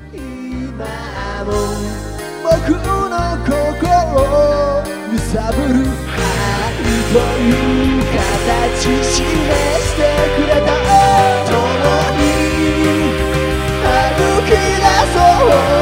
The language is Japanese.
今も僕の心を揺さぶる愛という形示してくれた。共に歩き出そう